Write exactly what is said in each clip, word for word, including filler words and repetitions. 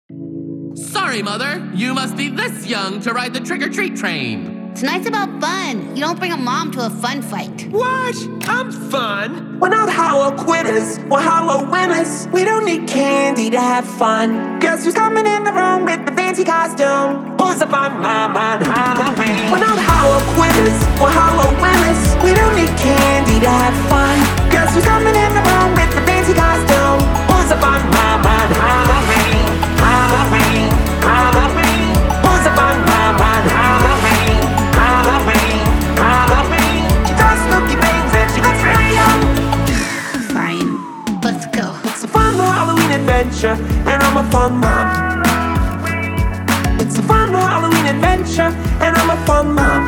Sorry, Mother. You must be this young to ride the trick-or-treat train. Tonight's about fun. You don't bring a mom to a fun fight. What? I'm fun. We're not hollow quitters, we're hollow winners. We don't need candy to have fun. Guess who's coming in the room with the fancy costume? Who's up on my mind? Halloween. We're not hollow quitters, we're hollow winners. We don't need candy to have fun. Guess who's coming in the room with the fancy costume? Who's up on my mind? Halloween. Halloween. Halloween. Who's up on my mind? Halloween. Halloween. Halloween. She does spooky things and she looks really young. Fine. Let's go. It's a fun little Halloween adventure, and I'm a fun mom. It's a fun little Halloween adventure, and I'm a fun mom.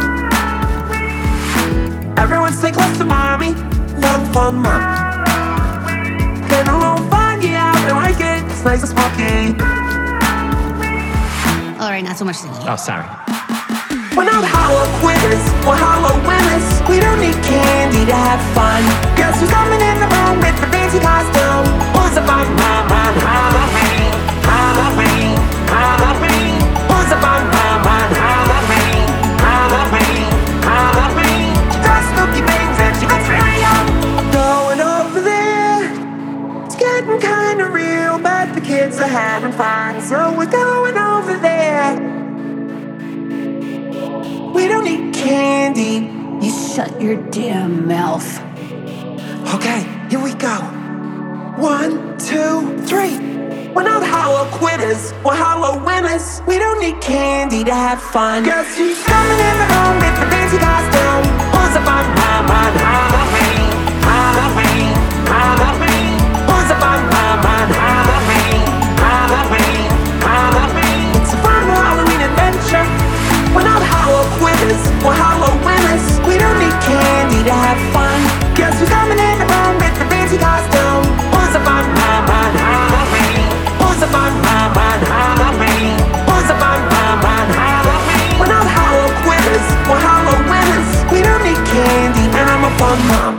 Everyone stay close to mommy, one fun mom. Been a little fun, yeah, I like it. It's nice and smoky. Alright, not so much singing. Oh, sorry. We're not hollow quitters, we're hollow winners. We don't need candy to have fun. Guess who's coming in the room with the fancy costume? Who's up on my mind? Halloween. Halloween. Halloween. Who's up on my mind? Halloween. Halloween. Halloween. She does spooky things and she looks really young. Going over there, it's getting kinda real, but the kids are having fun, so we're going over there. We don't need candy. You shut your damn mouth. Okay, here we go. One, two, three. We're not hollow quitters, we're hollow winners. We don't need candy to have fun. Guess who's coming in the room with the fancy costume? Who's up on my mind? Halloween. Halloween. Halloween. Who's up on my mind? Halloween. Halloween. Halloween. It's a fun little Halloween adventure. We're not hollow quitters, we're hollow winners. We don't need candy to have fun. Guess who's coming in the room with the fancy costume? Who's up on my mind? Halloween. Who's up on my mind? Halloween. Who's up on my mind? Halloween. We're not hollow quitters, we're hollow winners. We don't need candy, and I'm a fun mom.